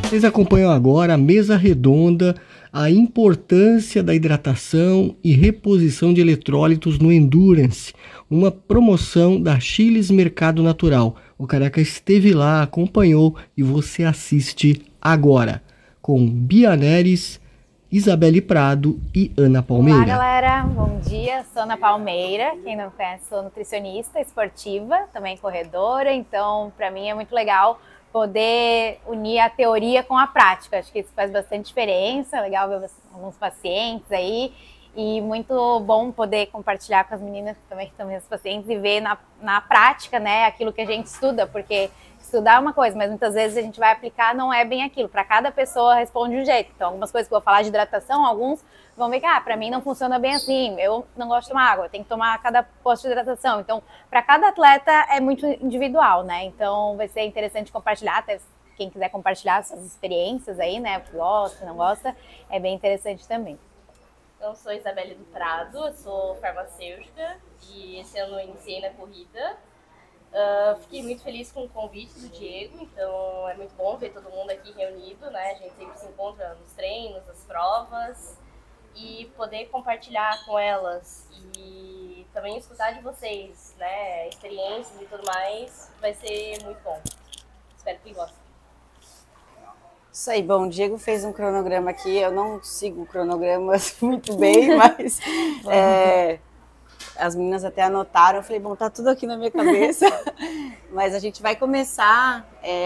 Vocês acompanham agora a mesa redonda, a importância da hidratação e reposição de eletrólitos no Endurance, uma promoção da Chiles Mercado Natural. O Careca esteve lá, acompanhou e você assiste agora, com Bia Neres, Isabelle Prado e Ana Palmeira. Olá, galera. Bom dia. Sou Ana Palmeira. Quem não conhece, sou nutricionista esportiva, também corredora. Então, para mim é muito legal poder unir a teoria com a prática. Acho que isso faz bastante diferença. É legal ver alguns pacientes aí. E muito bom poder compartilhar com as meninas que também estão meus pacientes e ver na prática, né, aquilo que a gente estuda, porque estudar é uma coisa, mas muitas vezes a gente vai aplicar, não é bem aquilo. Para cada pessoa responde de um jeito. Então, algumas coisas que eu vou falar de hidratação, alguns vão ver que, para mim não funciona bem assim, eu não gosto de tomar água, eu tenho que tomar cada posto de hidratação. Então, para cada atleta é muito individual, né? Então, vai ser interessante compartilhar, até quem quiser compartilhar suas experiências aí, né, que gosta, não gosta, é bem interessante também. Eu sou Isabelle do Prado, eu sou farmacêutica e esse ano eu iniciei na corrida. Fiquei muito feliz com o convite do Diego, então é muito bom ver todo mundo aqui reunido, né? A gente sempre se encontra nos treinos, nas provas e poder compartilhar com elas e também escutar de vocês, né? Experiências e tudo mais, vai ser muito bom. Espero que gostem. Isso aí, bom, o Diego fez um cronograma aqui, eu não sigo cronogramas muito bem, mas as meninas até anotaram, eu falei, bom, tá tudo aqui na minha cabeça, mas a gente vai começar,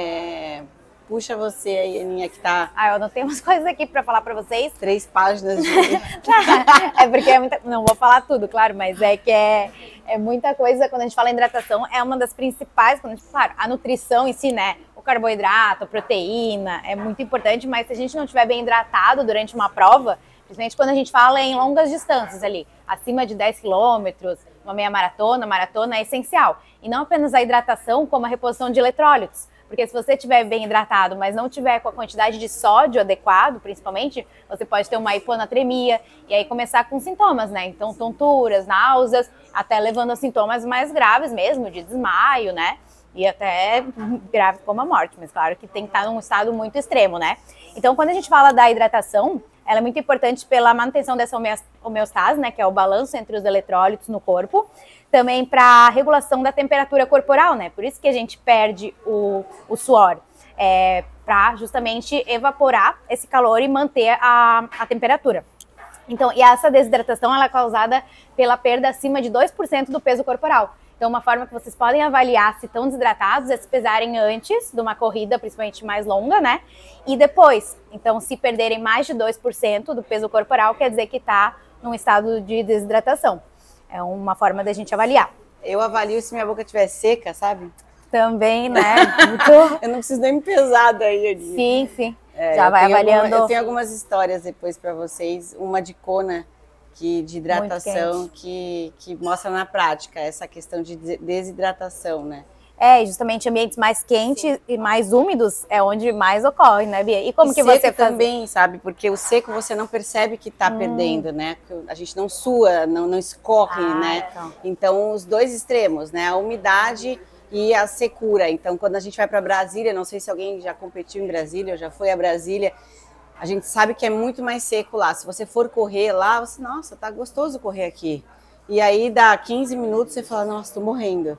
puxa você aí, Aninha, que tá... eu não tenho umas coisas aqui pra falar pra vocês. 3 páginas de... É porque é muita... Não vou falar tudo, claro, mas é que é muita coisa, quando a gente fala em hidratação, é uma das principais, claro, a nutrição em si, né? Carboidrato, proteína, é muito importante, mas se a gente não estiver bem hidratado durante uma prova, principalmente quando a gente fala em longas distâncias ali, acima de 10 quilômetros, uma meia maratona, é essencial. E não apenas a hidratação, como a reposição de eletrólitos. Porque se você estiver bem hidratado, mas não tiver com a quantidade de sódio adequado, principalmente, você pode ter uma hiponatremia e aí começar com sintomas, né? Então, tonturas, náuseas, até levando a sintomas mais graves mesmo, de desmaio, né? E até grave como a morte, mas claro que tem que estar num estado muito extremo, né? Então, quando a gente fala da hidratação, ela é muito importante pela manutenção dessa homeostase, né? Que é o balanço entre os eletrólitos no corpo. Também para a regulação da temperatura corporal, né? Por isso que a gente perde o suor. Para justamente evaporar esse calor e manter a temperatura. Então, e essa desidratação ela é causada pela perda acima de 2% do peso corporal. Então, uma forma que vocês podem avaliar se estão desidratados é se pesarem antes de uma corrida, principalmente mais longa, né? E depois. Então, se perderem mais de 2% do peso corporal, quer dizer que está num estado de desidratação. É uma forma da gente avaliar. Eu avalio se minha boca estiver seca, sabe? Também, né? Eu não preciso nem me pesar daí, Aninha. Sim, sim. Já vai avaliando. Eu tenho algumas histórias depois para vocês. Uma de Kona, de hidratação, que mostra na prática essa questão de desidratação, né? Justamente ambientes mais quentes e mais úmidos é onde mais ocorre, né, Bia? E como que você faz? Também, sabe? Porque o seco você não percebe que tá perdendo, né? A gente não sua, não escorre, né? Então, os dois extremos, né? A umidade e a secura. Então, quando a gente vai para Brasília, não sei se alguém já competiu em Brasília, ou já foi a Brasília, a gente sabe que é muito mais seco lá. Se você for correr lá, você, nossa, tá gostoso correr aqui. E aí, dá 15 minutos, você fala, nossa, tô morrendo.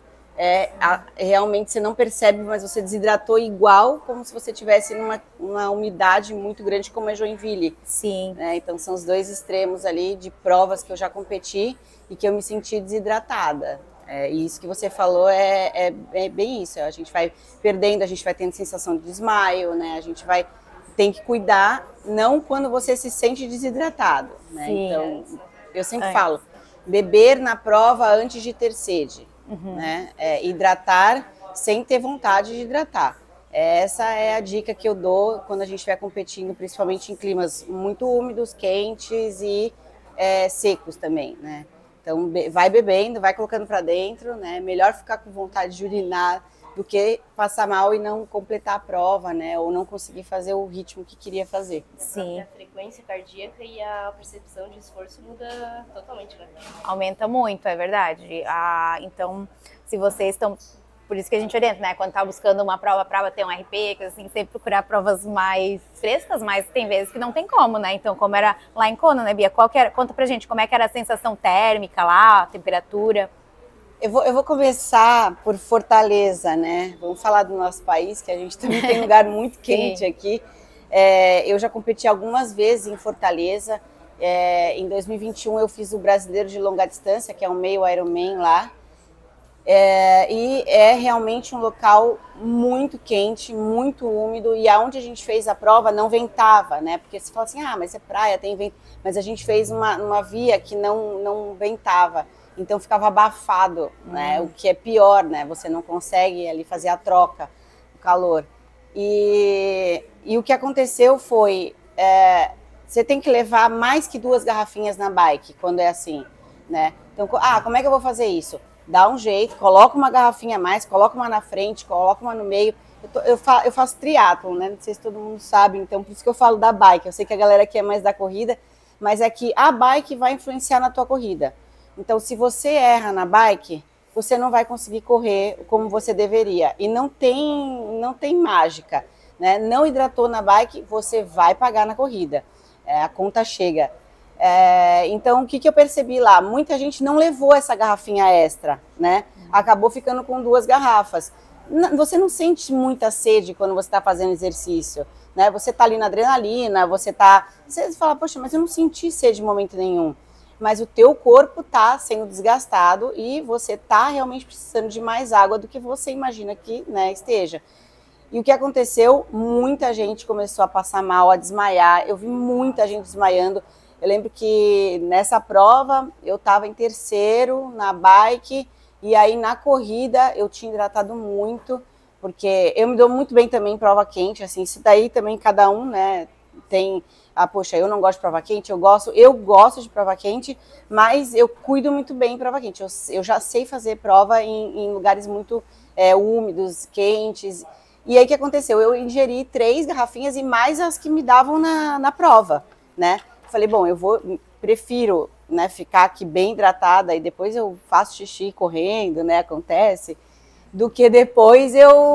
Realmente você não percebe, mas você desidratou igual como se você tivesse numa umidade muito grande como é Joinville. Sim. Então são os dois extremos ali de provas que eu já competi e que eu me senti desidratada. E isso que você falou é bem isso. A gente vai perdendo, a gente vai tendo sensação de desmaio, né? A gente tem que cuidar, não quando você se sente desidratado, né? Sim. Então, eu sempre falo, beber na prova antes de ter sede. Né? Hidratar sem ter vontade de hidratar. Essa é a dica que eu dou quando a gente estiver competindo, principalmente em climas muito úmidos, quentes e secos também, né? Então vai bebendo, vai colocando para dentro, né? Melhor ficar com vontade de urinar do que passar mal e não completar a prova, né? Ou não conseguir fazer o ritmo que queria fazer. Sim. A frequência cardíaca e a percepção de esforço muda totalmente, né? Aumenta muito, é verdade. Então, se vocês estão por isso que a gente orienta, né? Quando tá buscando uma prova para bater um RP, coisa assim, sempre procurar provas mais frescas, mas tem vezes que não tem como, né? Então, como era lá em Kona, né, Bia? Conta pra gente como é que era a sensação térmica lá, a temperatura. Eu vou começar por Fortaleza, né? Vamos falar do nosso país, que a gente também tem um lugar muito quente aqui. Eu já competi algumas vezes em Fortaleza. Em 2021 eu fiz o Brasileiro de Longa Distância, que é um meio Ironman lá. E é realmente um local muito quente, muito úmido, e aonde a gente fez a prova não ventava, né? Porque você fala assim, mas é praia, tem vento. Mas a gente fez uma via que não ventava, então ficava abafado, né? O que é pior, né? Você não consegue ali fazer a troca, o calor. E o que aconteceu foi, você tem que levar mais que 2 garrafinhas na bike, quando é assim, né? Então, como é que eu vou fazer isso? Dá um jeito, coloca uma garrafinha a mais, coloca uma na frente, coloca uma no meio. Eu faço triatlon, né? Não sei se todo mundo sabe, então por isso que eu falo da bike. Eu sei que a galera aqui é mais da corrida, mas é que a bike vai influenciar na tua corrida. Então, se você erra na bike, você não vai conseguir correr como você deveria. E não tem mágica, né? Não hidratou na bike, você vai pagar na corrida. A conta chega. Então, o que eu percebi lá? Muita gente não levou essa garrafinha extra, né? Acabou ficando com 2 garrafas. Você não sente muita sede quando você está fazendo exercício, né? Você está ali na adrenalina, você fala, poxa, mas eu não senti sede em momento nenhum. Mas o teu corpo está sendo desgastado e você está realmente precisando de mais água do que você imagina que, né, esteja. E o que aconteceu? Muita gente começou a passar mal, a desmaiar. Eu vi muita gente desmaiando. Eu lembro que nessa prova eu estava em terceiro na bike e aí na corrida eu tinha hidratado muito, porque eu me dou muito bem também em prova quente, assim, isso daí também cada um, né, tem, poxa, eu não gosto de prova quente, eu gosto de prova quente, mas eu cuido muito bem em prova quente, eu já sei fazer prova em lugares muito úmidos, quentes, e aí o que aconteceu? Eu ingeri 3 garrafinhas e mais as que me davam na prova, né? Falei, bom, prefiro, né, ficar aqui bem hidratada e depois eu faço xixi correndo, né, acontece, do que depois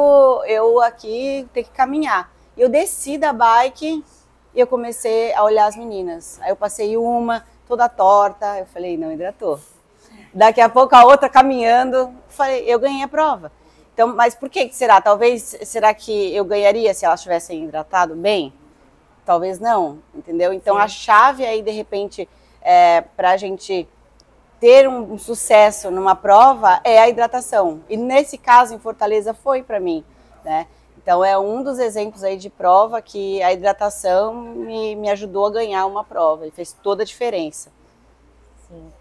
eu aqui ter que caminhar. Eu desci da bike e eu comecei a olhar as meninas. Aí eu passei uma toda torta, eu falei, não hidratou. Daqui a pouco a outra caminhando, falei, eu ganhei a prova. Então, mas por que será? Será que eu ganharia se elas tivessem hidratado bem? Talvez não, entendeu? Então, sim, a chave aí, de repente, para a gente ter um sucesso numa prova é a hidratação. E nesse caso, em Fortaleza, foi para mim, né? Então, é um dos exemplos aí de prova que a hidratação me ajudou a ganhar uma prova e fez toda a diferença. Sim.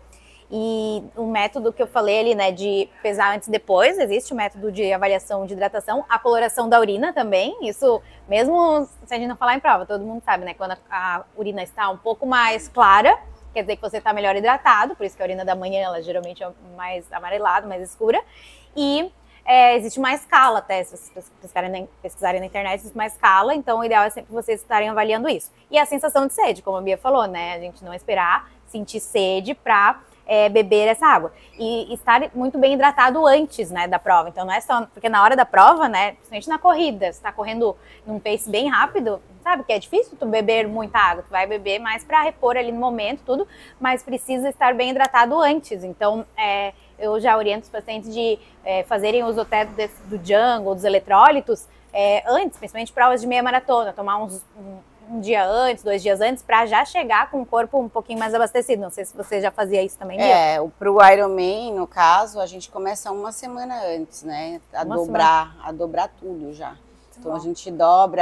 E o método que eu falei ali, né, de pesar antes e depois, existe o método de avaliação de hidratação, a coloração da urina também, isso mesmo se a gente não falar em prova, todo mundo sabe, né, quando a urina está um pouco mais clara, quer dizer que você está melhor hidratado, por isso que a urina da manhã, ela geralmente é mais amarelada, mais escura, e existe uma escala até, se vocês pesquisarem na internet, existe uma escala, então o ideal é sempre vocês estarem avaliando isso. E a sensação de sede, como a Bia falou, né, a gente não esperar sentir sede para beber essa água. E estar muito bem hidratado antes, né, da prova. Então não é só... Porque na hora da prova, né, principalmente na corrida, você tá correndo num pace bem rápido, sabe que é difícil tu beber muita água. Tu vai beber mais para repor ali no momento, tudo, mas precisa estar bem hidratado antes. Então, eu já oriento os pacientes de fazerem uso até do Jungle, dos eletrólitos, antes, principalmente provas de meia maratona, tomar um dia antes, 2 dias antes, para já chegar com o corpo um pouquinho mais abastecido. Não sei se você já fazia isso também, Bia. Pro Ironman, no caso, a gente começa uma semana antes, né? A dobrar tudo já. Então a gente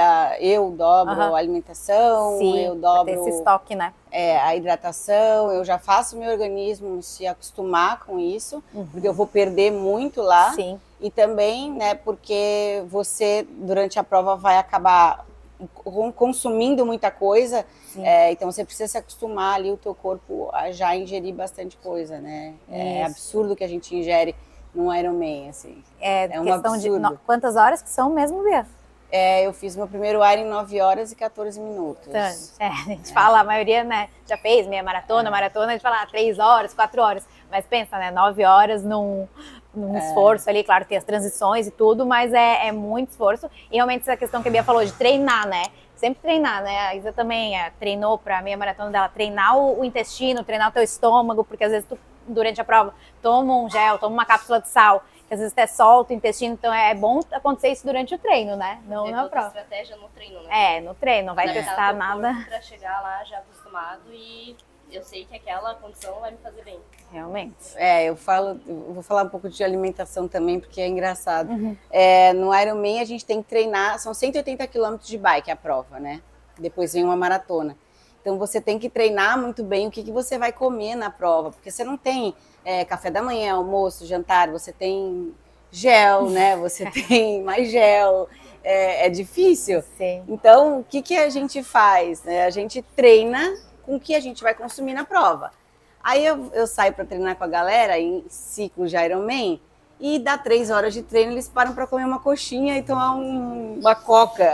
eu dobro a alimentação, sim, eu dobro esse estoque, né? A hidratação, eu já faço o meu organismo se acostumar com isso, porque eu vou perder muito lá. Sim. E também, né, porque você, durante a prova, vai acabar consumindo muita coisa, então você precisa se acostumar ali o teu corpo a já ingerir bastante coisa, né? É absurdo que a gente ingere num Ironman, assim. É um absurdo. De quantas horas que são mesmo, Bia? Eu fiz meu primeiro Iron em 9 horas e 14 minutos. Então, a gente fala, a maioria, né, já fez meia maratona, a gente fala 3 horas, 4 horas, mas pensa, né, 9 horas num num esforço ali, claro, tem as transições e tudo, mas é muito esforço. E realmente essa questão que a Bia falou de treinar, né? Sempre treinar, né? A Isa também treinou para a meia maratona dela, treinar o intestino, treinar o teu estômago, porque às vezes tu, durante a prova, toma um gel, toma uma cápsula de sal, que às vezes até solta o intestino, então é bom acontecer isso durante o treino, né? Não na prova. Estratégia no treino, né? No treino, não vai testar nada. Para chegar lá já acostumado e eu sei que aquela condição vai me fazer bem. Realmente. Eu vou falar um pouco de alimentação também, porque é engraçado. No Ironman a gente tem que treinar, são 180 quilômetros de bike a prova, né? Depois vem uma maratona. Então você tem que treinar muito bem o que você vai comer na prova, porque você não tem café da manhã, almoço, jantar, você tem gel, né? Você tem mais gel, é difícil. Sim. Então o que a gente faz? Né? A gente treina com o que a gente vai consumir na prova. Aí eu saio para treinar com a galera em ciclo de Ironman e dá 3 horas de treino, eles param para comer uma coxinha e tomar uma coca.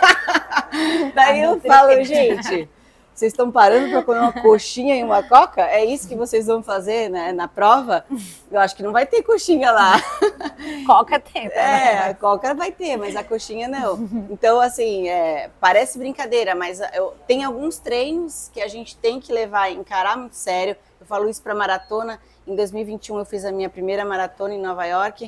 Daí eu falo, gente, vocês estão parando para comer uma coxinha e uma coca? É isso que vocês vão fazer, né, na prova? Eu acho que não vai ter coxinha lá. Coca tem. A coca vai ter, mas a coxinha não. Então, assim, parece brincadeira, mas tem alguns treinos que a gente tem que levar, encarar muito sério. Eu falo isso para maratona. Em 2021 eu fiz a minha primeira maratona em Nova York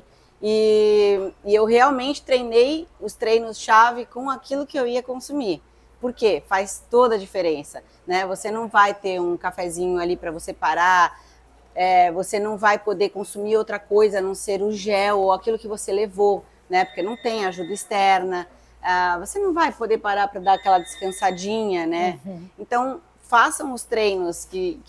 e eu realmente treinei os treinos-chave com aquilo que eu ia consumir. Por quê? Faz toda a diferença, né? Você não vai ter um cafezinho ali para você parar, você não vai poder consumir outra coisa a não ser o gel ou aquilo que você levou, né? Porque não tem ajuda externa, você não vai poder parar para dar aquela descansadinha, né? Então, façam os treinos,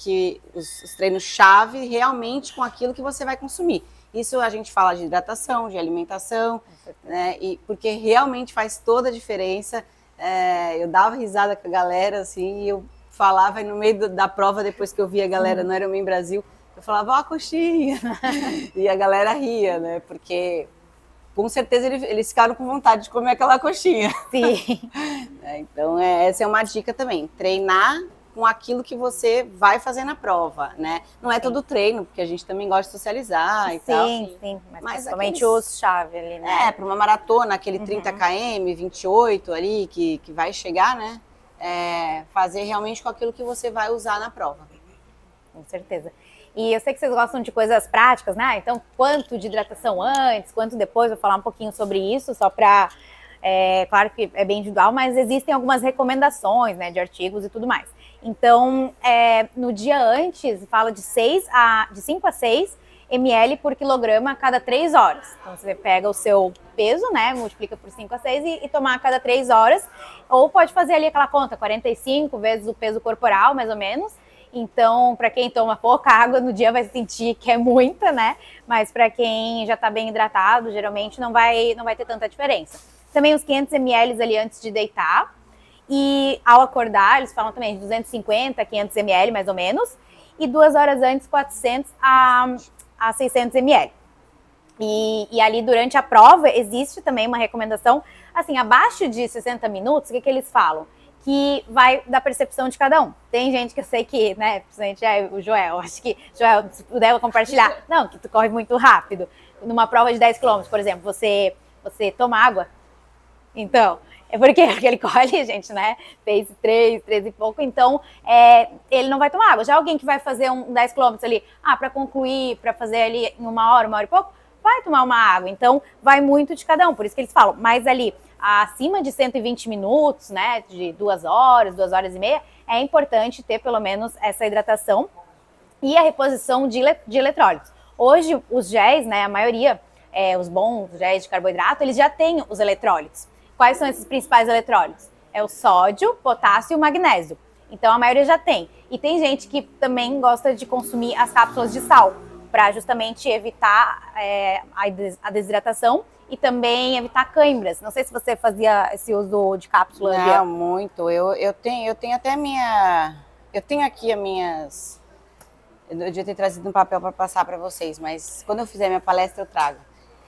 os treinos-chave realmente com aquilo que você vai consumir. Isso a gente fala de hidratação, de alimentação, né? Porque realmente faz toda a diferença. Eu dava risada com a galera, assim, e eu falava no meio da prova, depois que eu via a galera no Ironman Brasil, eu falava, ó, a coxinha, e a galera ria, né, porque com certeza eles ficaram com vontade de comer aquela coxinha. Sim. Então, essa é uma dica também, treinar com aquilo que você vai fazer na prova, né? Não é todo treino, porque a gente também gosta de socializar e tal. Sim, mas principalmente os chave ali, né? Para uma maratona, aquele 30 km, 28 ali, que vai chegar, né? Fazer realmente com aquilo que você vai usar na prova. Com certeza. E eu sei que vocês gostam de coisas práticas, né? Então, quanto de hidratação antes, quanto depois, vou falar um pouquinho sobre isso, só para... claro que é bem individual, mas existem algumas recomendações, né, de artigos e tudo mais. Então, no dia antes, fala de 5 a 6 ml por quilograma a cada 3 horas. Então, você pega o seu peso, né, multiplica por 5 a 6 e tomar a cada 3 horas. Ou pode fazer ali aquela conta, 45 vezes o peso corporal, mais ou menos. Então, para quem toma pouca água no dia vai sentir que é muita, né? Mas para quem já está bem hidratado, geralmente não vai ter tanta diferença. Também os 500 ml ali antes de deitar. E ao acordar, eles falam também de 250 a 500 ml, mais ou menos. E 2 horas antes, 400 a 600 ml. E ali durante a prova, existe também uma recomendação, assim, abaixo de 60 minutos, o que eles falam? Que vai da percepção de cada um. Tem gente que eu sei que, né, principalmente o Joel, acho que, Joel, se puder compartilhar, não, que tu corre muito rápido. Numa prova de 10 km, por exemplo, você toma água? Então, é porque ele corre, gente, né, fez 3 e pouco, então ele não vai tomar água. Já alguém que vai fazer 10 km ali, para concluir, para fazer ali em 1 hora e pouco, vai tomar uma água. Então, vai muito de cada um, por isso que eles falam, mas ali, acima de 120 minutos, né, de 2 horas, 2 horas e meia, é importante ter pelo menos essa hidratação e a reposição de eletrólitos. Hoje, os géis, né, a maioria, os bons géis de carboidrato, eles já têm os eletrólitos. Quais são esses principais eletrólitos? É o sódio, potássio e o magnésio. Então, a maioria já tem. E tem gente que também gosta de consumir as cápsulas de sal, para justamente evitar a desidratação e também evitar câimbras. Não sei se você fazia esse uso de cápsula. Não, muito. Eu tenho até eu tenho aqui as minhas... Eu devia ter trazido um papel para passar para vocês, mas quando eu fizer minha palestra eu trago.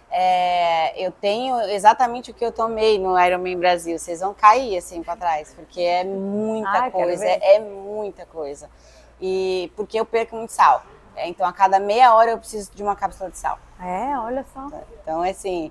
Eu tenho exatamente o que eu tomei no Ironman Brasil. Vocês vão cair assim para trás, porque é muita coisa, é muita coisa. E porque eu perco muito sal. Então a cada meia hora eu preciso de uma cápsula de sal. Olha só. Então, assim,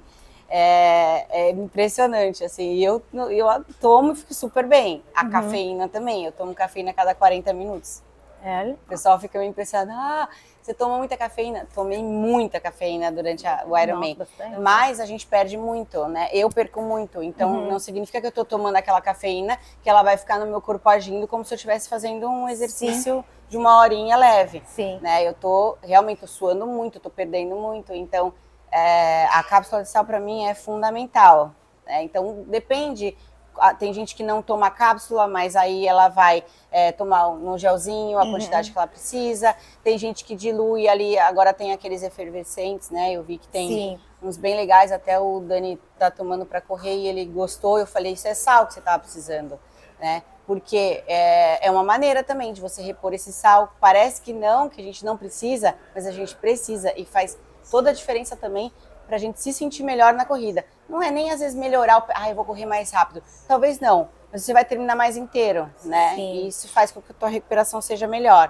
é impressionante, assim, e eu tomo e fico super bem. A cafeína também, eu tomo cafeína a cada 40 minutos. O pessoal fica meio impressionado, você toma muita cafeína? Tomei muita cafeína durante o Ironman, mas a gente perde muito, né? Eu perco muito, então não significa que eu tô tomando aquela cafeína que ela vai ficar no meu corpo agindo como se eu estivesse fazendo um exercício de 1 horinha leve, né? Eu tô realmente suando muito, tô perdendo muito, então a cápsula de sal para mim é fundamental, né? Então depende. Tem gente que não toma cápsula, mas aí ela vai tomar no gelzinho a quantidade que ela precisa. Tem gente que dilui ali, agora tem aqueles efervescentes, né? Eu vi que tem uns bem legais, até o Dani tá tomando para correr e ele gostou. Eu falei, isso é sal que você tava precisando, né? Porque é uma maneira também de você repor esse sal. Parece que a gente não precisa, mas a gente precisa e faz toda a diferença também para a gente se sentir melhor na corrida. Não é nem às vezes melhorar, eu vou correr mais rápido. Talvez não, mas você vai terminar mais inteiro, né? E isso faz com que a tua recuperação seja melhor.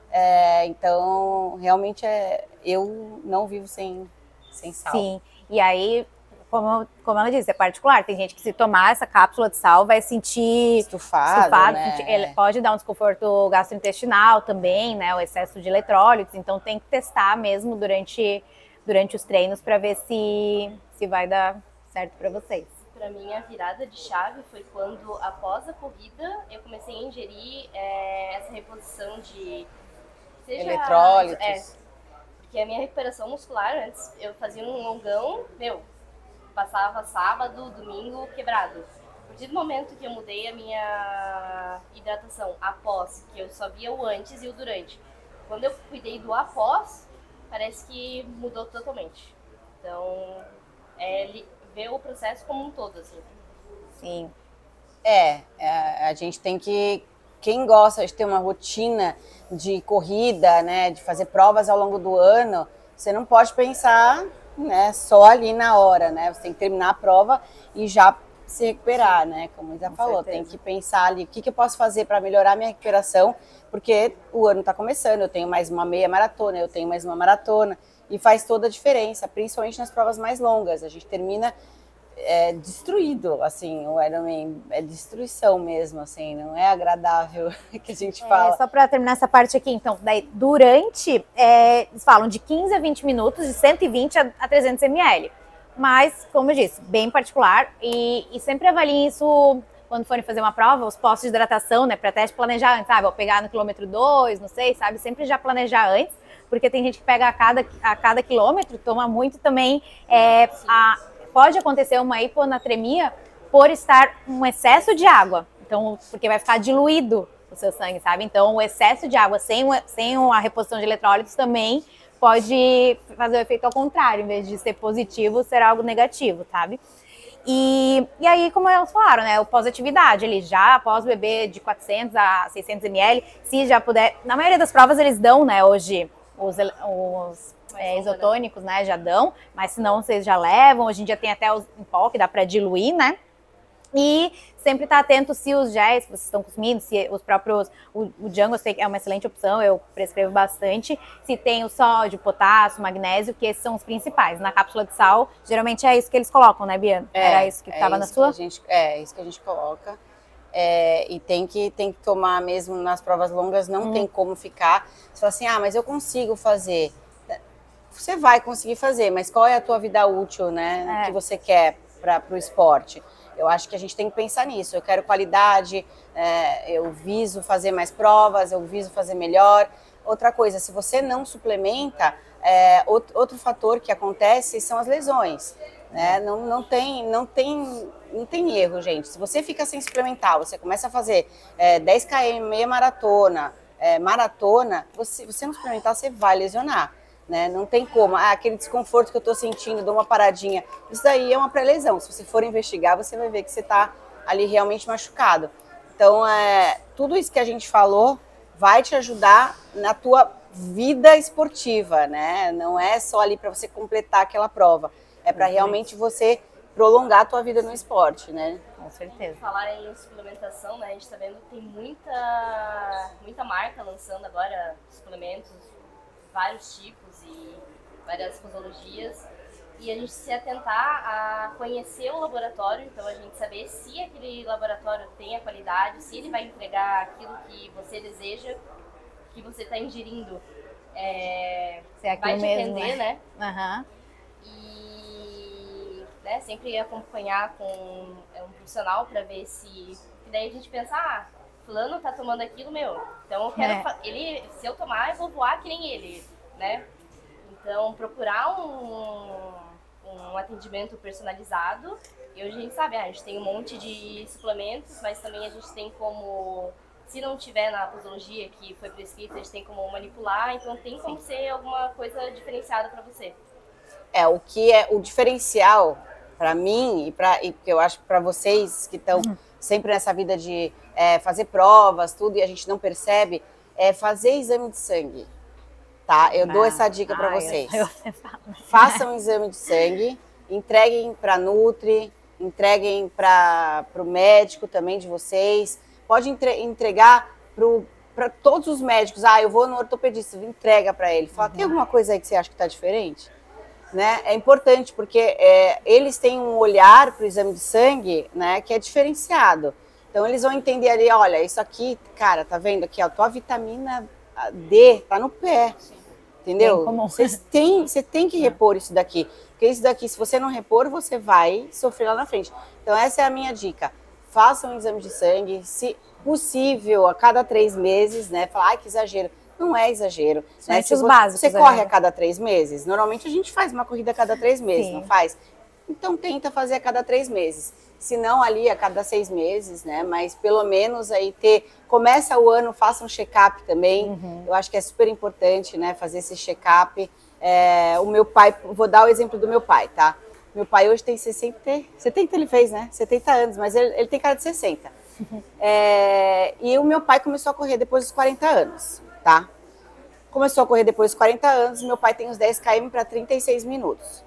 Então, realmente, eu não vivo sem sal. Sim, e aí, como ela disse, é particular. Tem gente que se tomar essa cápsula de sal vai sentir estufado, né? Ele pode dar um desconforto gastrointestinal também, né? O excesso de eletrólitos, então tem que testar mesmo durante os treinos para ver se vai dar certo para vocês. Para mim, a virada de chave foi quando, após a corrida, eu comecei a ingerir essa reposição de eletrólitos. Porque a minha recuperação muscular, antes eu fazia um longão, passava sábado, domingo quebrado. A partir do momento que eu mudei a minha hidratação após, que eu só via o antes e o durante, quando eu cuidei do após, parece que mudou totalmente. Então, ver o processo como um todo, assim. Sim. A gente tem que... Quem gosta de ter uma rotina de corrida, né, de fazer provas ao longo do ano, você não pode pensar, né, só ali na hora, né? Você tem que terminar a prova e já se recuperar, né? Como já falou, tem que pensar ali o que eu posso fazer para melhorar a minha recuperação, porque o ano está começando, eu tenho mais uma meia maratona, eu tenho mais uma maratona, e faz toda a diferença, principalmente nas provas mais longas. A gente termina destruído, assim, o Ironman é destruição mesmo, assim, não é agradável que a gente fala. Só para terminar essa parte aqui, então, daí durante, eles falam de 15 a 20 minutos, de 120 a 300 ml. Mas, como eu disse, bem particular, e sempre avaliem isso quando forem fazer uma prova, os postos de hidratação, né, para teste planejar antes, vou pegar no quilômetro 2, não sei, sabe, sempre já planejar antes, porque tem gente que pega a cada quilômetro, toma muito também, pode acontecer uma hiponatremia por estar um excesso de água, então, porque vai ficar diluído o seu sangue, sabe, então o excesso de água sem a reposição de eletrólitos também pode fazer o efeito ao contrário, em vez de ser positivo, ser algo negativo, sabe? E aí, como elas falaram, né, o pós-atividade, ele já após beber de 400 a 600 ml, se já puder, na maioria das provas eles dão, né, hoje, os isotônicos, né, já dão, mas se não, vocês já levam, hoje em dia tem até os em pó, que dá para diluir, né, e sempre estar atento se os géis que vocês estão consumindo, se os próprios, o Jungle eu sei que é uma excelente opção, eu prescrevo bastante, se tem o sódio, potássio, magnésio, que esses são os principais. Na cápsula de sal, geralmente é isso que eles colocam, né, Bia? Era isso que estava na sua? Isso que a gente coloca. E tem que tomar mesmo nas provas longas, não tem como ficar. Você fala assim, mas eu consigo fazer. Você vai conseguir fazer, mas qual é a tua vida útil, né, que você quer para o esporte? Eu acho que a gente tem que pensar nisso. Eu quero qualidade, eu viso fazer mais provas, eu viso fazer melhor. Outra coisa, se você não suplementa, outro fator que acontece são as lesões. Né? Não tem erro, gente. Se você fica sem suplementar, você começa a fazer 10 km, meia maratona, você não suplementar, você vai lesionar. Né? Não tem como, aquele desconforto que eu tô sentindo, dou uma paradinha, isso daí é uma pré-lesão. Se você for investigar, você vai ver que você tá ali realmente machucado. Então, tudo isso que a gente falou vai te ajudar na tua vida esportiva, né? Não é só ali para você completar aquela prova, é para realmente você prolongar a tua vida no esporte, né? Com certeza. Falar em suplementação, né? A gente tá vendo que tem muita marca lançando agora suplementos, vários tipos, e várias posologias, e a gente se atentar a conhecer o laboratório, então a gente saber se aquele laboratório tem a qualidade, se ele vai entregar aquilo que você deseja, que você está ingerindo, vai te atender, né? Uhum. E né, sempre acompanhar com um profissional para ver se... E daí a gente pensa, fulano tá tomando aquilo, então eu quero... se eu tomar, eu vou voar que nem ele, né? Então, procurar um atendimento personalizado. E hoje a gente sabe, a gente tem um monte de suplementos, mas também a gente tem como... Se não tiver na posologia que foi prescrita, a gente tem como manipular, então tem como ser alguma coisa diferenciada para você. O que é o diferencial para mim e que eu acho para vocês que estão sempre nessa vida de fazer provas, tudo, e a gente não percebe, é fazer exame de sangue, tá? Eu dou essa dica para vocês. Façam um exame de sangue, entreguem para a Nutri, entreguem para o médico também de vocês. Pode entregar para todos os médicos. Eu vou no ortopedista, entrega para ele. Fala, tem alguma coisa aí que você acha que está diferente? Né? É importante, porque eles têm um olhar para o exame de sangue, né, que é diferenciado. Então, eles vão entender ali, olha, isso aqui, cara, tá vendo aqui, ó, tua vitamina D tá no pé, entendeu? Você tem que repor isso daqui. Porque isso daqui, se você não repor, você vai sofrer lá na frente. Então, essa é a minha dica. Façam um exame de sangue, se possível, a cada 3 meses, né? Falar, que exagero. Não é exagero. Né? Os básicos, você corre a cada 3 meses? Normalmente a gente faz uma corrida a cada 3 meses, não faz? Então tenta fazer a cada 3 meses. Se não, ali a cada 6 meses, né? Mas pelo menos aí começa o ano, faça um check-up também. Eu acho que é super importante, né? Fazer esse check-up. O meu pai, vou dar o exemplo do meu pai, tá? Meu pai hoje tem 70 ele fez, né? 70 anos, mas ele tem cara de 60. E o meu pai começou a correr depois dos 40 anos, tá? Começou a correr depois dos 40 anos, meu pai tem uns 10 km para 36 minutos.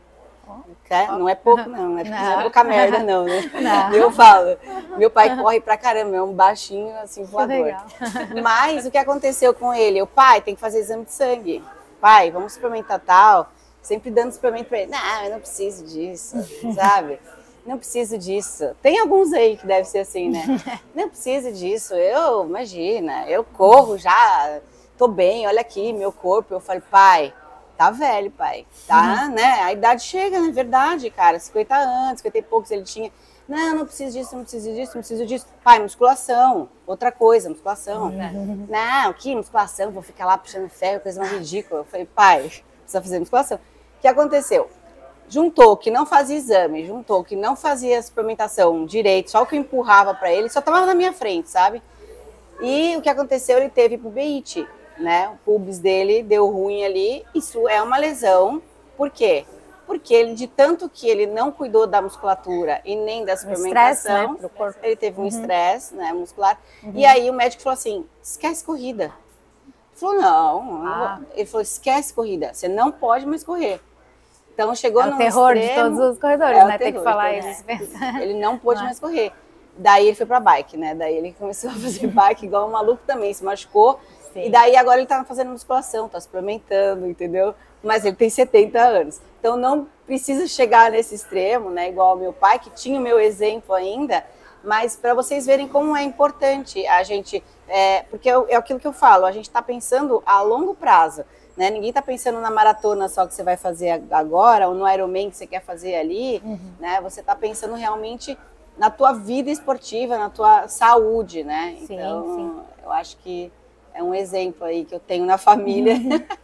Não é pouco, não é pouca merda, não, né? Eu falo, meu pai corre pra caramba, é um baixinho, assim, voador. Mas o que aconteceu com ele? O pai tem que fazer exame de sangue. Pai, vamos suplementar tal. Sempre dando suplemento pra ele. Não, eu não preciso disso, sabe? Não preciso disso. Tem alguns aí que deve ser assim, né? Não preciso disso. Imagina, eu corro já, tô bem, olha aqui, meu corpo. Eu falo, pai, tá velho, pai. Tá, né? A idade chega, não é verdade, cara. 50 anos, 50 e poucos ele tinha. Não preciso disso, não preciso disso, não preciso disso. Pai, musculação. Outra coisa, musculação. Não, que musculação? Vou ficar lá puxando ferro, coisa mais ridícula. Eu falei, pai, precisa fazer musculação. O que aconteceu? Juntou que não fazia exame, juntou que não fazia suplementação direito, só o que eu empurrava para ele, só tomava na minha frente, sabe? E o que aconteceu? Ele teve pubeite, né? O pubis dele deu ruim ali. Isso é uma lesão. Por quê? Porque ele, de tanto que ele não cuidou da musculatura e nem da suplementação, né, pro corpo. ele teve um estresse, né, muscular. E aí o médico falou assim, esquece corrida. Ele falou, não. Ele falou, esquece corrida, você não pode mais correr. Então chegou no terror extremo, de todos os corredores, né? Tem que falar isso. Ele não pôde mais correr. Daí ele foi pra bike, né? Daí ele começou a fazer bike igual um maluco também, se machucou. Sim. E daí agora ele tá fazendo musculação, tá suplementando, entendeu? Mas ele tem 70 anos. Então não precisa chegar nesse extremo, né? Igual ao meu pai, que tinha o meu exemplo ainda. Mas para vocês verem como é importante a gente... porque é aquilo que eu falo, a gente tá pensando a longo prazo. Né? Ninguém está pensando na maratona só que você vai fazer agora, ou no Ironman que você quer fazer ali, né? Você está pensando realmente na tua vida esportiva, na tua saúde, né? Sim, então, eu acho que é um exemplo aí que eu tenho na família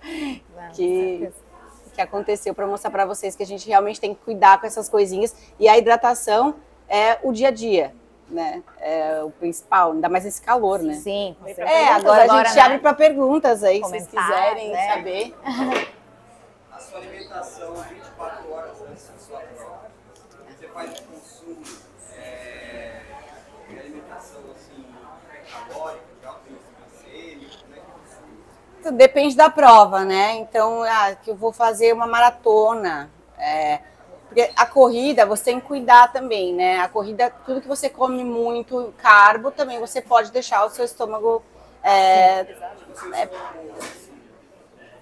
que aconteceu para mostrar para vocês que a gente realmente tem que cuidar com essas coisinhas. E a hidratação é o dia a dia, né? É o principal, ainda mais nesse calor, né? Sim. Agora a gente abre para perguntas aí, comentar, se vocês quiserem né? saber. A sua alimentação 24 horas antes da sua prova, você faz o consumo de alimentação assim, calórica, de alto índice glicêmico, como é que funciona? Depende da prova, né? Então, que eu vou fazer uma maratona. Porque a corrida, você tem que cuidar também, né? A corrida, tudo que você come muito carbo, também você pode deixar o seu estômago...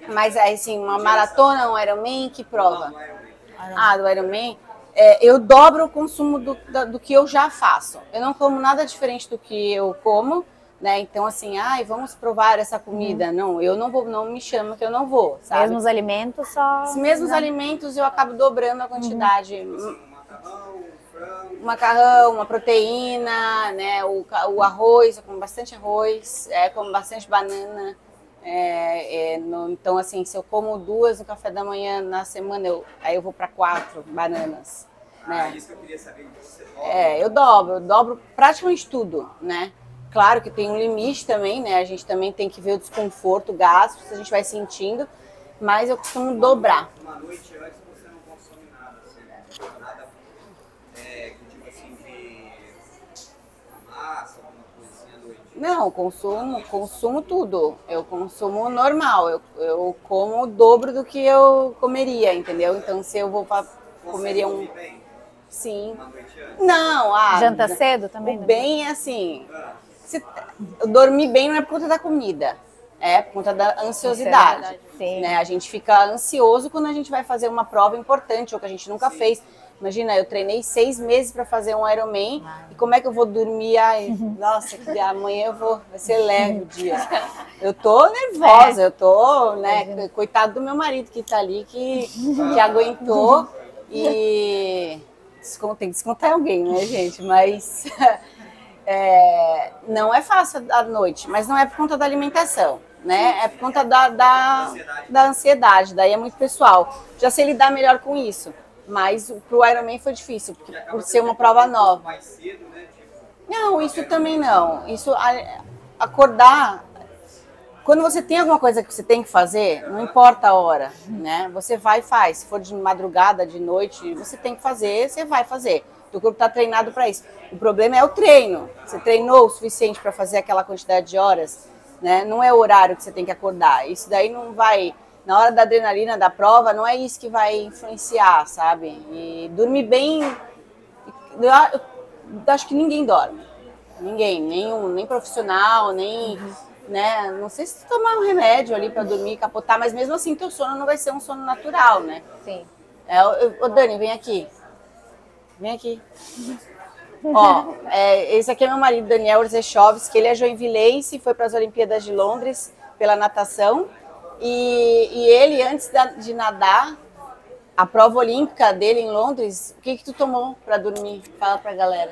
Mas aí, assim, uma maratona, um Ironman, que prova? Não é o Do Ironman. Eu dobro o consumo do que eu já faço. Eu não como nada diferente do que eu como, né? Então, assim, vamos provar essa comida. Não, eu não vou, não me chama que eu não vou, sabe? Mesmos alimentos, só... Os mesmos alimentos eu acabo dobrando a quantidade. um macarrão, um frango. Macarrão, uma proteína, né? O arroz, eu como bastante arroz, como bastante banana. Então, assim, se eu como 2 no café da manhã na semana, aí eu vou para 4 bananas. Né? Isso que eu queria saber de você. Eu dobro praticamente tudo, né? Claro que tem um limite também, né? A gente também tem que ver o desconforto, o gasto, se a gente vai sentindo, mas eu costumo dobrar. Uma noite antes você não consome nada, assim, nada tipo assim, de massa, alguma coisa assim à noite? Não, consumo tudo. Eu consumo normal, eu como o dobro do que eu comeria, entendeu? Então, se eu vou comeria um... Bem, Sim. uma noite antes? Não, Janta cedo também? O bem é assim, eu dormir bem não é por conta da comida, é por conta da ansiosidade. Sim. Né? A gente fica ansioso quando a gente vai fazer uma prova importante ou que a gente nunca fez. Imagina, eu treinei 6 meses para fazer um Ironman e como é que eu vou dormir? Nossa, que amanhã vai ser leve o dia. Eu tô nervosa, eu tô, né? Coitado do meu marido que tá ali, que aguentou e tem que descontar alguém, né, gente? Mas não é fácil à noite, mas não é por conta da alimentação, né? É por conta da ansiedade, daí é muito pessoal. Já sei lidar melhor com isso, mas pro Ironman foi difícil, por ser uma prova nova. Mais cedo, né? Não, isso também não. Isso, acordar... Quando você tem alguma coisa que você tem que fazer, não importa a hora, né? Você vai e faz. Se for de madrugada, de noite, você tem que fazer, você vai fazer. O corpo está treinado para isso. O problema é o treino. Você treinou o suficiente para fazer aquela quantidade de horas, né? Não é o horário que você tem que acordar. Isso daí não vai... Na hora da adrenalina da prova, não é isso que vai influenciar, sabe? E dormir bem... Eu acho que ninguém dorme. Ninguém. Nem profissional, nem... Né? Não sei se tomar um remédio ali para dormir, capotar, mas mesmo assim teu sono não vai ser um sono natural, né? Sim. Dani, vem aqui. Vem aqui. Ó, esse aqui é meu marido, Daniel Orzechovski, ele é joinvilense, foi para as Olimpíadas de Londres pela natação. E ele, antes de nadar, a prova olímpica dele em Londres, o que tu tomou para dormir? Fala pra galera.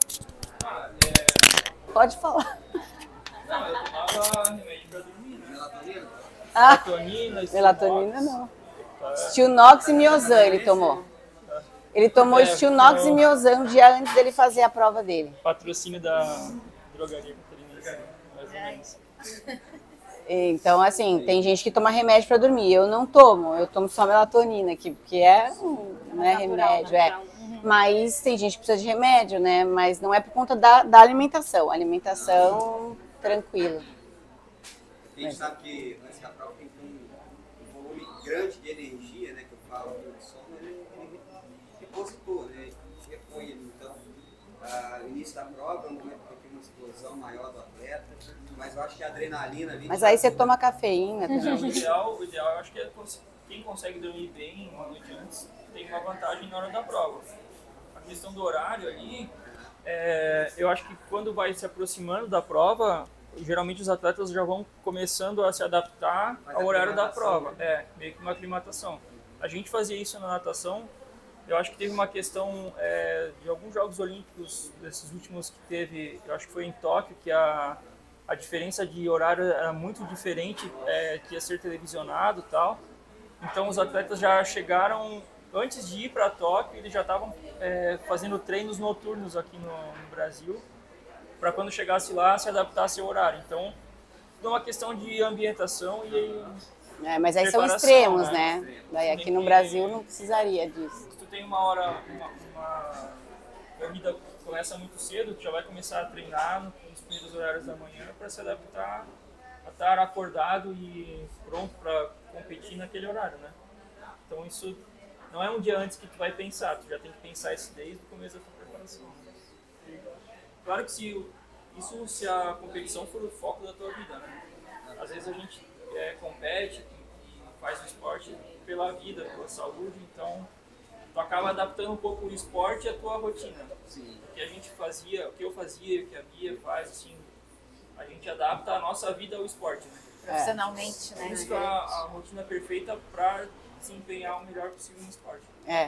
Pode falar. Não, eu tomava remédio pra dormir, né? Melatonina? Melatonina não. Stilnox e Miozan ele tomou. Ele tomou Stilnox e Miozan um dia antes dele fazer a prova dele. Patrocínio da drogaria catarinense, mais ou menos. Então, assim, tem gente que toma remédio para dormir. Eu não tomo, eu tomo só melatonina, que não é remédio, Mas tem gente que precisa de remédio, né? Mas não é por conta da alimentação. Alimentação, tranquilo. A gente sabe que nessa prova tem um volume grande de energia, né? Que eu falo do sono, ele repositou, né? Repõe ele. Então, no início da prova é um momento que tem uma explosão maior do atleta, mas eu acho que a adrenalina ali... Mas aí você toma cafeína também. O ideal eu acho que é quem consegue dormir bem uma noite antes tem uma vantagem na hora da prova. A questão do horário ali, eu acho que quando vai se aproximando da prova, geralmente os atletas já vão começando a se adaptar ao horário da prova. Meio que uma aclimatação. A gente fazia isso na natação. Eu acho que teve uma questão de alguns Jogos Olímpicos, desses últimos que teve, eu acho que foi em Tóquio, que a diferença de horário era muito diferente, que ia ser televisionado e tal. Então os atletas já chegaram, antes de ir para Tóquio, eles já estavam fazendo treinos noturnos aqui no Brasil, para quando chegasse lá se adaptasse ao horário. Então, é uma questão de ambientação e mas aí são extremos, né? Daí aqui no Brasil não precisaria disso. Se tu tem uma corrida que começa muito cedo, tu já vai começar a treinar nos primeiros horários da manhã para se adaptar a estar acordado e pronto para competir naquele horário, né? Então isso não é um dia antes que tu vai pensar, tu já tem que pensar isso desde o começo da tua preparação. Claro que se a competição for o foco da tua vida, né? Às vezes a gente compete faz o esporte pela vida, pela saúde, então tu acaba adaptando um pouco o esporte à tua rotina. Sim. O que a gente fazia, o que eu fazia, o que a Bia faz, assim, a gente adapta a nossa vida ao esporte, né? Profissionalmente, né? Por isso que a rotina perfeita para desempenhar o melhor possível no esporte.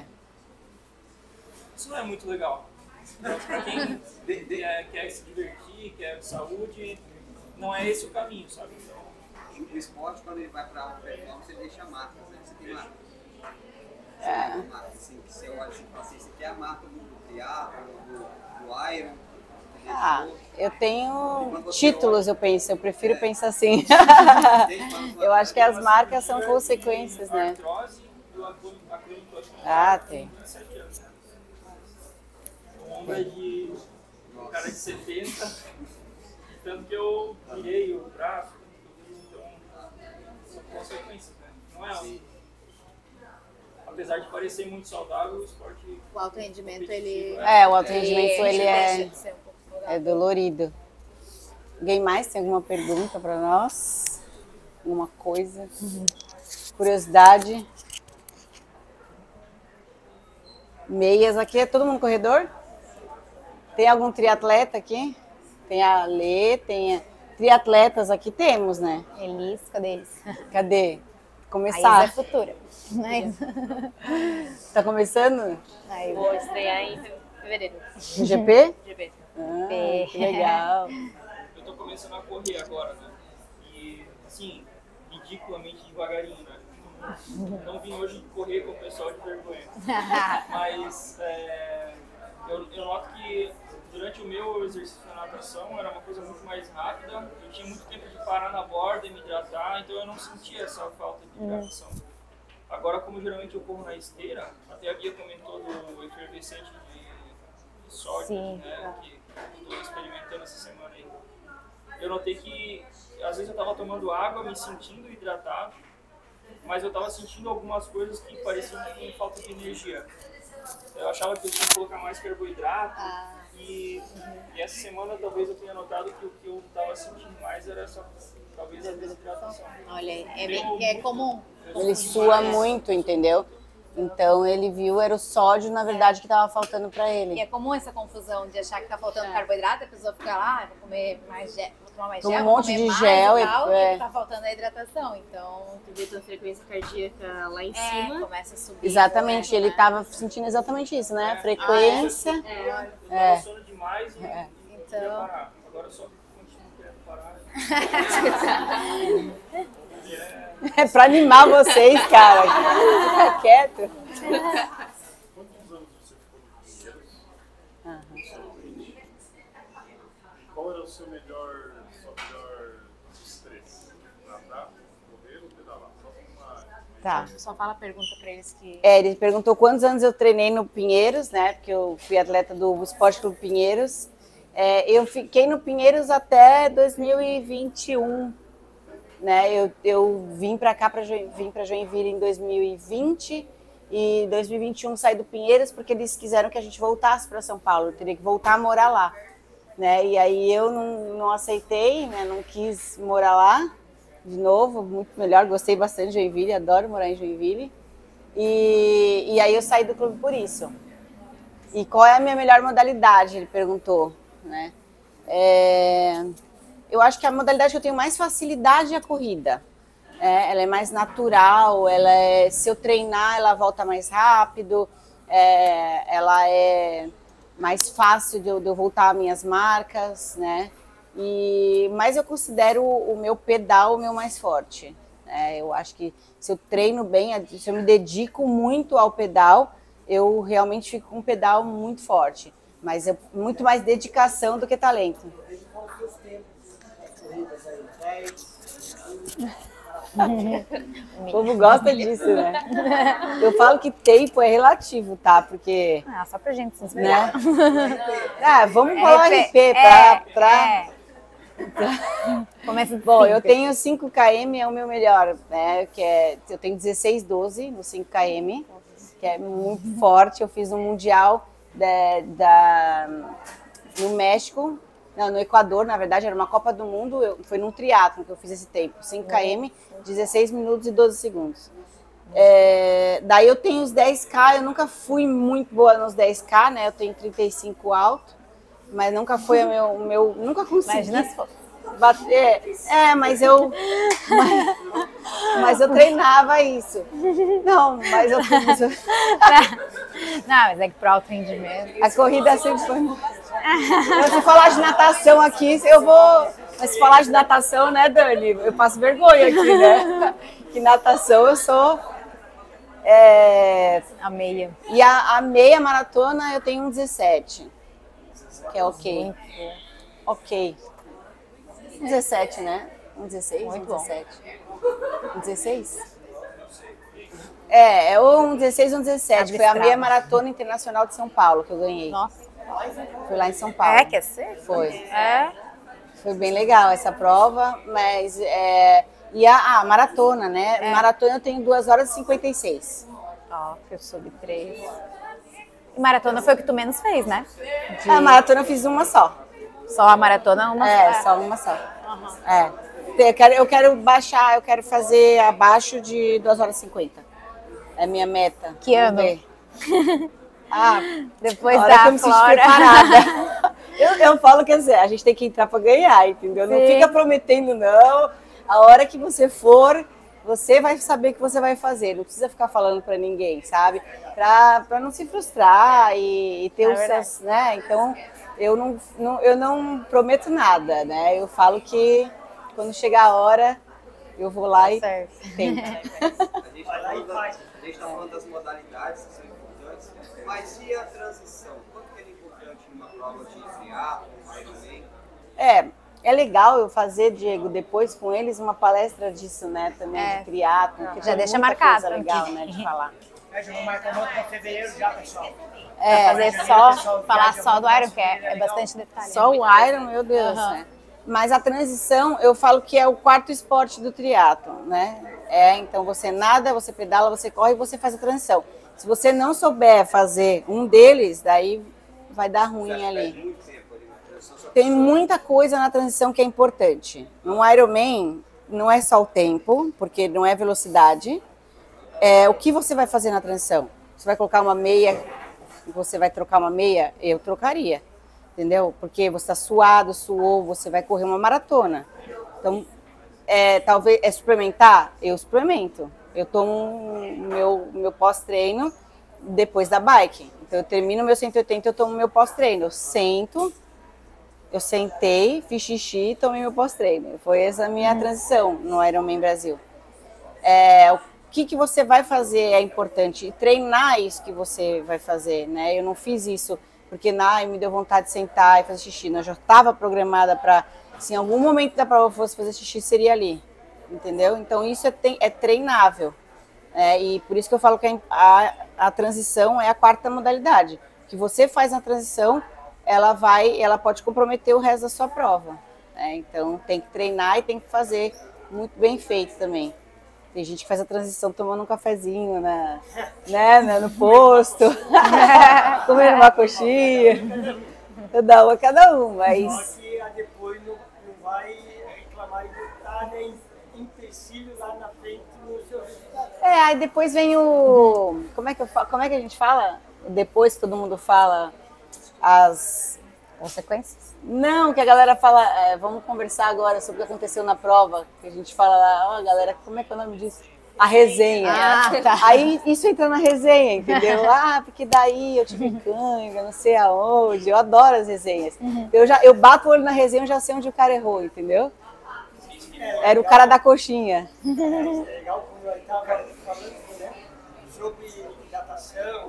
Isso não é muito legal. Então, para quem quer se divertir, quer saúde, não é esse o caminho, sabe? Então, o esporte, quando ele vai para alta performance, ele deixa marcas, né? Você tem marca. Marca, assim, que você olha assim, assim, você quer a marca do triatlo, do Iron. Eu tenho títulos, eu penso, eu prefiro pensar assim. Eu acho que as marcas são consequências, né? Tem. O ombro é de um cara de 70, tanto que eu virei o braço, então são consequências, né? Não é apesar de parecer muito saudável, o esporte... O alto rendimento, ele... o alto rendimento, ele é dolorido. Alguém mais tem alguma pergunta para nós? Alguma coisa? Curiosidade? Meias aqui, é todo mundo corredor? Tem algum triatleta aqui? Tem a Lê, tem triatletas aqui, temos, né? Elis, cadê eles? Cadê? Começar. Aí é futura. Tá começando? Vou estrear em fevereiro. No GP? GP. Que legal. Eu tô começando a correr agora, né? E, assim, ridiculamente devagarinho, né? Não vim hoje correr com o pessoal de vergonha. Mas eu noto que durante o meu exercício na natação era uma coisa muito mais rápida. Eu tinha muito tempo de parar na borda e me hidratar, então eu não sentia essa falta de hidratação. Agora, como geralmente eu corro na esteira, até a Bia comentou do efervescente de sódio, né, que eu estou experimentando essa semana aí. Eu notei que às vezes eu estava tomando água, me sentindo hidratado, mas eu estava sentindo algumas coisas que pareciam com falta de energia. Eu achava que eu tinha que colocar mais carboidrato e essa semana talvez eu tenha notado que o que eu estava sentindo mais era talvez a desidratação. Olha, é comum. Ele sua muito, entendeu? Então ele viu, era o sódio, na verdade, que estava faltando para ele. E é comum essa confusão de achar que tá faltando carboidrato, a pessoa fica lá, vou comer mais gel, vou tomar mais Toma gel, um monte de gel e tal, e tá faltando a hidratação. Então, Tu vê tua frequência cardíaca lá em cima. Começa a subir. Exatamente, ele estava sentindo exatamente isso, né? Frequência. Eu tava sono demais e Então, ia parar. Agora eu só continuo querendo parar. É para animar vocês, cara. Fica quieto. Quantos anos você ficou no Pinheiros? Qual era o seu melhor estresse? Nadar, correr ou pedalar? Tá. só fala a pergunta pra eles que... Ele perguntou quantos anos eu treinei no Pinheiros, né? Porque eu fui atleta do Esporte Clube Pinheiros. Eu fiquei no Pinheiros até 2021. Né, eu vim para cá, vim para Joinville em 2020 e 2021 saí do Pinheiros porque eles quiseram que a gente voltasse para São Paulo, eu teria que voltar a morar lá, né? E aí eu não aceitei, né? Não quis morar lá de novo, muito melhor, gostei bastante de Joinville, adoro morar em Joinville. E aí eu saí do clube por isso. E qual é a minha melhor modalidade? Ele perguntou, né? Eu acho que a modalidade que eu tenho mais facilidade é a corrida. Ela é mais natural, se eu treinar, ela volta mais rápido, ela é mais fácil de eu voltar às minhas marcas, né? Mas eu considero o meu pedal o meu mais forte. Eu acho que se eu treino bem, se eu me dedico muito ao pedal, eu realmente fico com um pedal muito forte. Mas é muito mais dedicação do que talento. O povo gosta disso, né? Eu falo que tempo é relativo, tá? Porque... só pra gente se inspirar. Né? Vamos falar RP pra... Começa Bom, eu tenho 5 km, é o meu melhor, né? Eu tenho 16,12 no 5 km, que é muito forte. Eu fiz um mundial no México, Não, no Equador, na verdade, era uma Copa do Mundo, foi num triatlon que eu fiz esse tempo, 5 km, 16 minutos e 12 segundos. Daí eu tenho os 10K, eu nunca fui muito boa nos 10K, né? Eu tenho 35 alto, mas nunca foi o meu nunca consegui bater. Mas eu treinava isso. Não, mas eu Não, mas é que pro alto rendimento. a corrida sempre foi. Se falar de natação aqui, eu vou. Mas se falar de natação, né, Dani? Eu passo vergonha aqui, né? Que natação eu sou. A meia. E a meia maratona eu tenho um 17. Que é ok. Ok. 17, né? Um 16? Muito um 17. Um 16? É ou um 16 ou um 17. Foi a meia maratona internacional de São Paulo que eu ganhei. Nossa. Foi lá em São Paulo. Quer ser? Foi. Foi bem legal essa prova, mas e a maratona, né? Maratona eu tenho 2 horas e 56. Ó, que eu soube 3. E maratona foi o que tu menos fez, né? A maratona eu fiz uma só. Só a maratona, uma só. Só uma só. Eu quero baixar, eu quero fazer abaixo de 2 horas e 50. É a minha meta. Que ano? Depois da que eu me sinto preparada. eu falo que a gente tem que entrar para ganhar, entendeu? Não fica prometendo, não. A hora que você for, você vai saber o que você vai fazer. Não precisa ficar falando para ninguém, sabe? Para não se frustrar e ter os seus, né? Então, eu não prometo nada, né? Eu falo que quando chegar a hora, eu vou lá e tento. A gente está falando das modalidades que são importantes, mas e a transição? Quanto que é importante numa prova de triatlo, Ironman? É legal eu fazer, Diego, depois com eles uma palestra disso, né? Também de triatlo. Já deixa marcado. Legal, né? De falar. Eu vou marcar outro para fevereiro já, pessoal. Falar só do Iron, que é bastante detalhe. Só o Iron, meu Deus, né? Mas a transição, eu falo que é o quarto esporte do triatlon, né? Então você nada, você pedala, você corre e você faz a transição. Se você não souber fazer um deles, daí vai dar ruim ali. Tem muita coisa na transição que é importante. No Ironman, não é só o tempo, porque não é velocidade. O que você vai fazer na transição? Você vai colocar uma meia e você vai trocar uma meia? Eu trocaria. Entendeu? Porque você está suado, suou, você vai correr uma maratona. Então, talvez suplementar? Eu suplemento. Eu tomo meu pós-treino depois da bike. Então, eu termino meu 180, eu tomo meu pós-treino. Eu sentei, fiz xixi e tomei meu pós-treino. Foi essa a minha transição no Ironman Brasil. O que você vai fazer é importante. E treinar isso que você vai fazer, né? Eu não fiz isso porque me deu vontade de sentar e fazer xixi. Eu já estava programada para, se em algum momento da prova eu fosse fazer xixi, seria ali, entendeu? Então isso é treinável. E por isso que eu falo que a transição é a quarta modalidade. O que você faz na transição, ela pode comprometer o resto da sua prova. Então tem que treinar e tem que fazer muito bem feito também. Tem gente que faz a transição tomando um cafezinho no posto, comendo uma coxinha, dá uma cada um, mas... Que depois não vai reclamar de estar nem empecilho lá na frente no seu resultado. Aí depois vem o... Como é que a gente fala? Depois que todo mundo fala as... Consequências? Não, que a galera fala, vamos conversar agora sobre o que aconteceu na prova, que a gente fala lá, galera, como é que é o nome disso? A resenha. Tá. Aí isso entra na resenha, entendeu? Porque daí eu tive cãibra, não sei aonde, eu adoro as resenhas. Eu bato o olho na resenha, eu já sei onde o cara errou, entendeu? Era o cara da coxinha. É legal quando eu estava falando, né, sobre hidratação,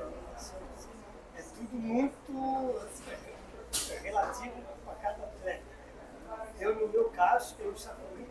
é tudo muito relativo para cada atleta. No meu caso, eu sabia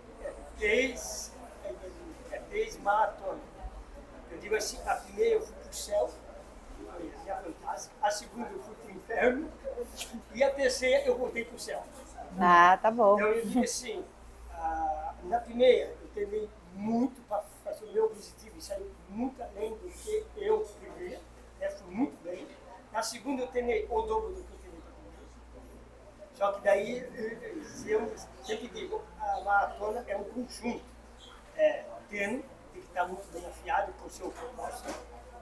desde maratona. Eu digo assim, a primeira eu fui para o céu, foi a fantástica. A segunda eu fui para o inferno. E a terceira eu voltei para o céu. Tá bom. Então eu digo assim, na primeira eu treinei muito para fazer o meu objetivo e saiu muito além do que eu queria. Fui muito bem. Na segunda eu treinei o dobro do que eu treinei para Só que daí, eu sempre digo, a maratona é um conjunto. Treino, tem que estar muito bem afiado com o seu propósito.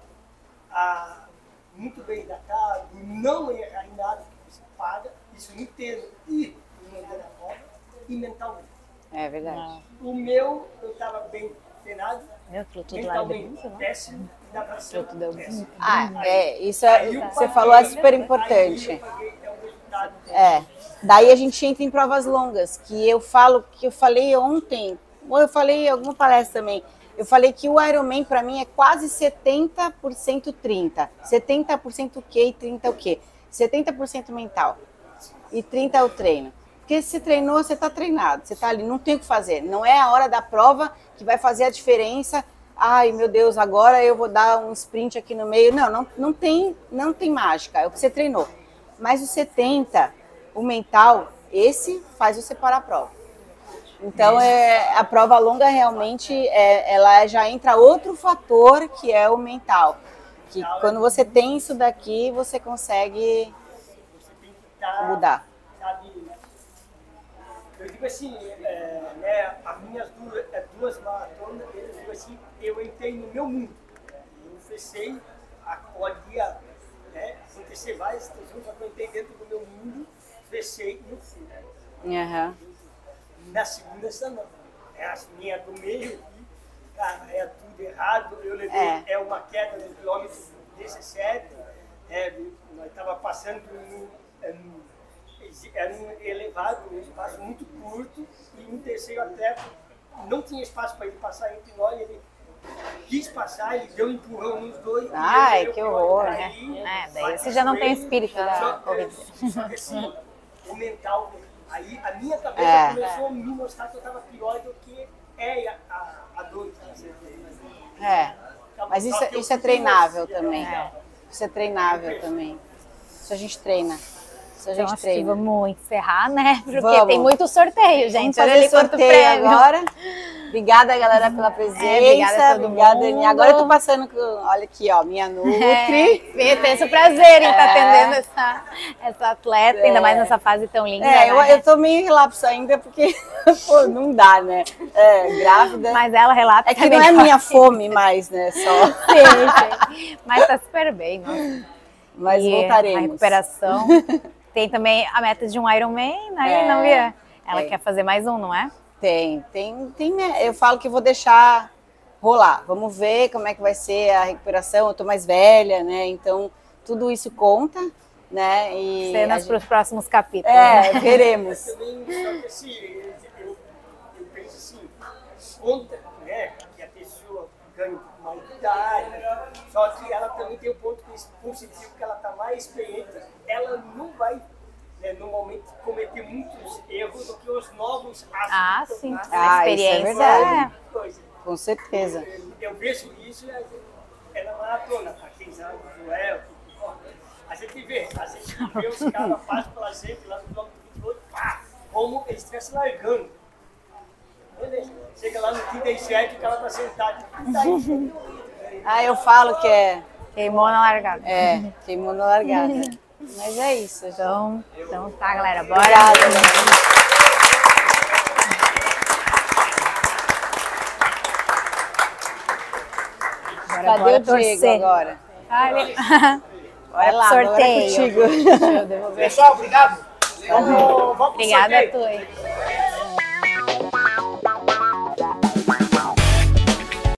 Muito bem hidratado, não errar em nada que você paga, isso no treino e no dia da prova, e mentalmente. É verdade. O meu, eu estava bem treinado, Meu, tudo lá mentalmente péssimo, e da pressão péssimo. Isso você falou é super importante. Daí a gente entra em provas longas, que eu falei ontem, ou eu falei em alguma palestra também. Eu falei que o Ironman para mim é quase 70% 30. 70% o quê e 30 o quê? 70% mental e 30 é o treino. Porque se você treinou, você está treinado, você está ali, não tem o que fazer. Não é a hora da prova que vai fazer a diferença. Ai, meu Deus, agora eu vou dar um sprint aqui no meio. Não tem mágica, é o que você treinou. Mas o 70, o mental, esse faz você parar a prova. Então, a prova longa realmente, ela já entra outro fator, que é o mental. Que quando você tem isso daqui, você consegue mudar. Eu digo assim, as minhas duas maratonas, eu digo assim, eu entrei no meu mundo. Eu fechei, podia acontecer várias situações, só que eu entrei dentro do meu mundo, fechei e eu fui. Na segunda, essa não. As minhas do meio, cara, tudo errado. Eu levei uma queda no quilômetro 17. Nós estávamos passando era um elevado, um espaço muito curto, e um terceiro atleta não tinha espaço para ele passar entre nós. Ele quis passar, ele deu um empurrão nos dois. Ai, que horror, né? Daí você já não tem espírito da corrida. Só que assim, o mental. Aí a minha cabeça começou a me mostrar que eu estava pior do que a dor que você mas isso é treinável também. Isso é treinável também. Isso a gente treina. Então, acho que vamos encerrar, né? Porque tem muito sorteio, gente. Vamos fazer sorteio agora. Obrigada, galera, pela presença. Obrigada a todo mundo. Agora eu tô passando com, olha aqui, ó, minha Nutri. Tem esse prazer em estar atendendo essa atleta, ainda mais nessa fase tão linda. Eu tô meio em relapso ainda, porque pô, não dá, né? Grávida. Mas ela relapsa. É que não é minha fome mais, né? Só. Sim. Mas tá super bem, nossa. Mas voltaremos. A recuperação. Tem também a meta de um Ironman, né? Não via? Ela quer fazer mais um, não é? Tem. Eu falo que vou deixar rolar. Vamos ver como é que vai ser a recuperação. Eu tô mais velha, né? Então, tudo isso conta, né? E cenas para os próximos capítulos. Né? Veremos. Eu penso assim, conta, né? Que a pessoa ganha uma idade, só que ela também tem um ponto positivo, que ela tá mais experiente. Ela não vai, normalmente, cometer muitos erros do que os novos atletas. Sim. A experiência. Isso é verdade. Com certeza. Eu vejo isso na maratona, para quem sabe, o Joel. A gente vê os caras passam pela gente lá no quilômetro 28, como eles estivessem largando. Beleza. Chega lá no 37, o cara tá sentado. Eu falo que queimou na largada. Queimou na largada. Mas é isso. Então tá, galera. Bora. Cadê o Diego agora? Bora lá, sorteio. Contigo. Pessoal, obrigado. Obrigada a tu aí.